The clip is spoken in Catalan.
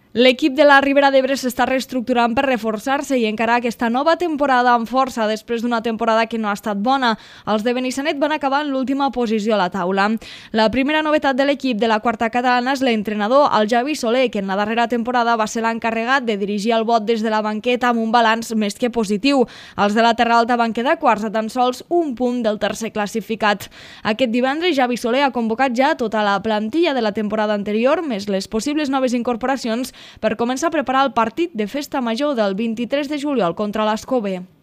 L'equip de la Ribera d'Ebre s'està reestructurant per reforçar-se i encarar aquesta nova temporada amb força després d'una temporada que no ha estat bona. Els de Benissanet van acabar en l'última posició a la taula. La primera novetat de l'equip de la quarta catalana és l'entrenador, el Javi Soler, que en la darrera temporada va ser l'encarregat de dirigir el Bot des de la banqueta amb un balanç més que positiu. Els de la Terra Alta van quedar quarts a tan sols un punt del tercer classificat. Aquest divendres Javi Soler ha convocat ja tota la plantilla de la temporada anterior, més les possibles noves incorporacions, per començar a preparar el partit de festa major del 23 de juliol contra l'Escobé.